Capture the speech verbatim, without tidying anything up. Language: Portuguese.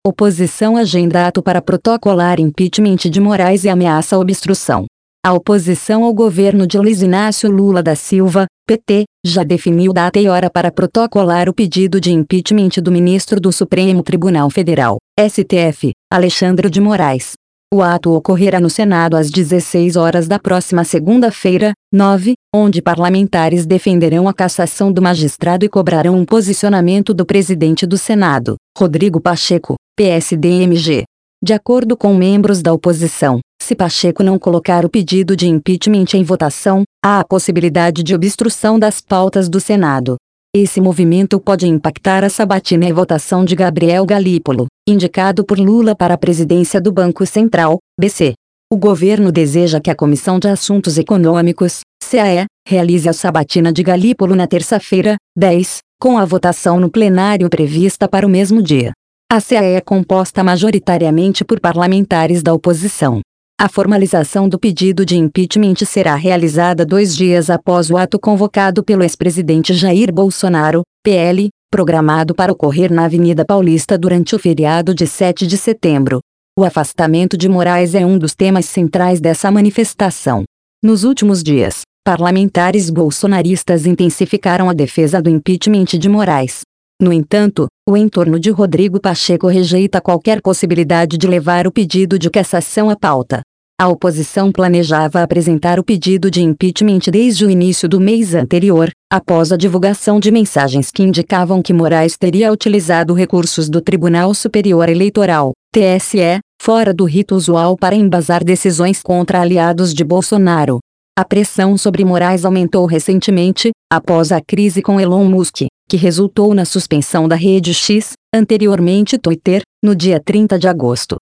Oposição agenda ato para protocolar impeachment de Moraes e ameaça obstrução. A oposição ao governo de Luiz Inácio Lula da Silva, P T, já definiu data e hora para protocolar o pedido de impeachment do ministro do Supremo Tribunal Federal, S T F, Alexandre de Moraes. O ato ocorrerá no Senado às dezesseis horas da próxima segunda-feira, nove, onde parlamentares defenderão a cassação do magistrado e cobrarão um posicionamento do presidente do Senado, Rodrigo Pacheco, P S D M G. De acordo com membros da oposição, se Pacheco não colocar o pedido de impeachment em votação, há a possibilidade de obstrução das pautas do Senado. Esse movimento pode impactar a sabatina e votação de Gabriel Galípolo, indicado por Lula para a presidência do Banco Central, B C. O governo deseja que a Comissão de Assuntos Econômicos, C A E, realize a sabatina de Galípolo na terça-feira, dez, com a votação no plenário prevista para o mesmo dia. A C A E é composta majoritariamente por parlamentares da oposição. A formalização do pedido de impeachment será realizada dois dias após o ato convocado pelo ex-presidente Jair Bolsonaro, P L, programado para ocorrer na Avenida Paulista durante o feriado de sete de setembro. O afastamento de Moraes é um dos temas centrais dessa manifestação. Nos últimos dias, parlamentares bolsonaristas intensificaram a defesa do impeachment de Moraes. No entanto, o entorno de Rodrigo Pacheco rejeita qualquer possibilidade de levar o pedido de cassação à pauta. A oposição planejava apresentar o pedido de impeachment desde o início do mês anterior, após a divulgação de mensagens que indicavam que Moraes teria utilizado recursos do Tribunal Superior Eleitoral, T S E, fora do rito usual para embasar decisões contra aliados de Bolsonaro. A pressão sobre Moraes aumentou recentemente, após a crise com Elon Musk, que resultou na suspensão da rede X, anteriormente Twitter, no dia trinta de agosto.